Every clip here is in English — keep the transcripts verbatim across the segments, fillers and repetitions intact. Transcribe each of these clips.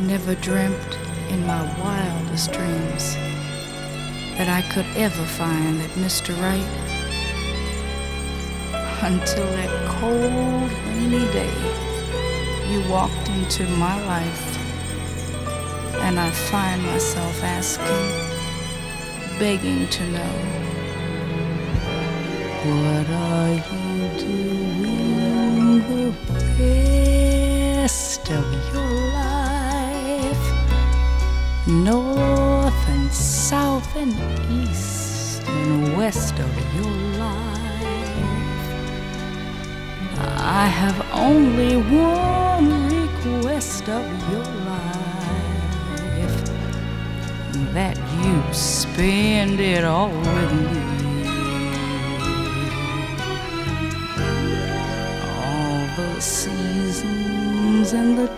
never dreamt in my wildest dreams that I could ever find that Mister Right, until that cold, rainy day you walked into my life, and I find myself asking, begging to know, what are you doing the rest of your life? North and south and east and west of your life. I have only one request of your life, that you spend it all with me. All the seasons and the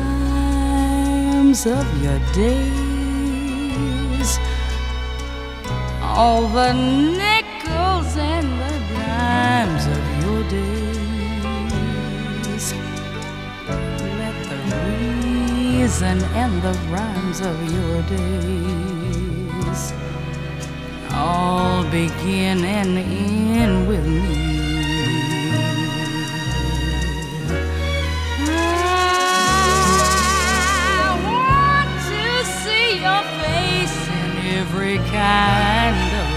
times of your days, all the nickels and the dimes of your days. Let the reason and the rhymes of your days all begin and end with me. Every kind of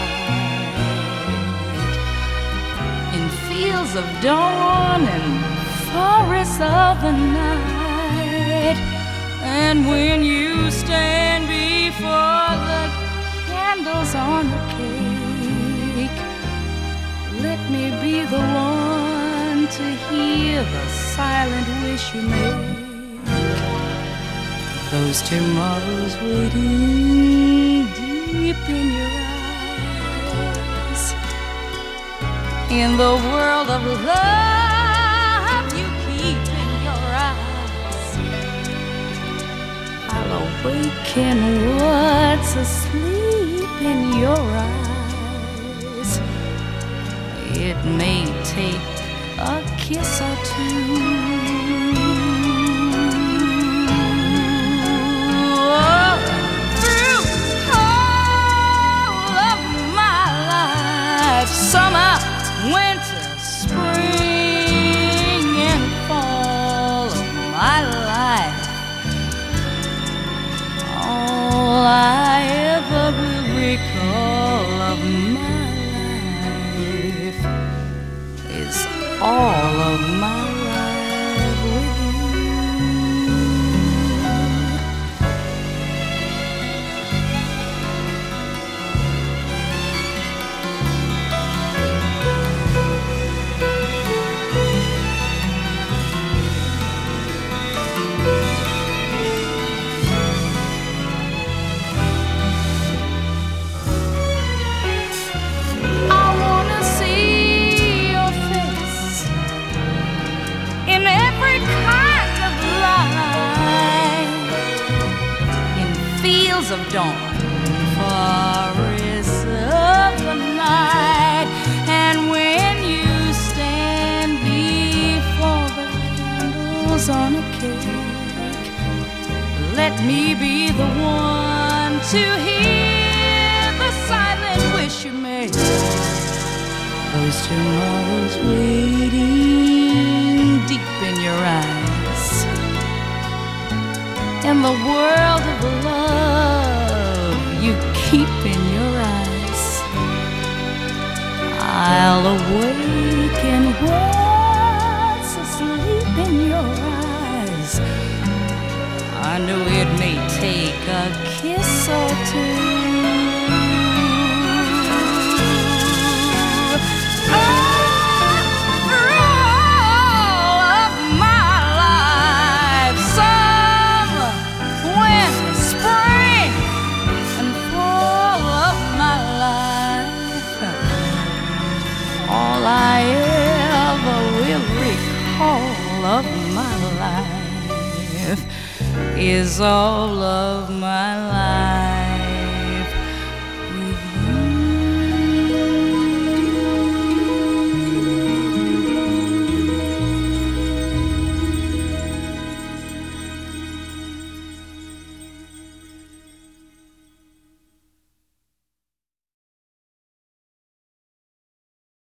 light, in fields of dawn and forests of the night. And when you stand before the candles on the cake, let me be the one to hear the silent wish you make. Those tomorrows waiting deep in your eyes, in the world of love you keep in your eyes. I'll awaken what's asleep in your eyes. It may take a kiss or two, summer, winter, spring, and fall of my life. All I ever will recall of my life is all of my life with you. Of dawn, forests of the night. And when you stand before the candles on a cake, let me be the one to hear the silent wish you make. Those tomorrows waiting deep in your eyes, in the world of love you keep in your eyes. I'll awaken what's asleep in your eyes. I know it may take a kiss or two. All I ever will recall of my life is all of my life.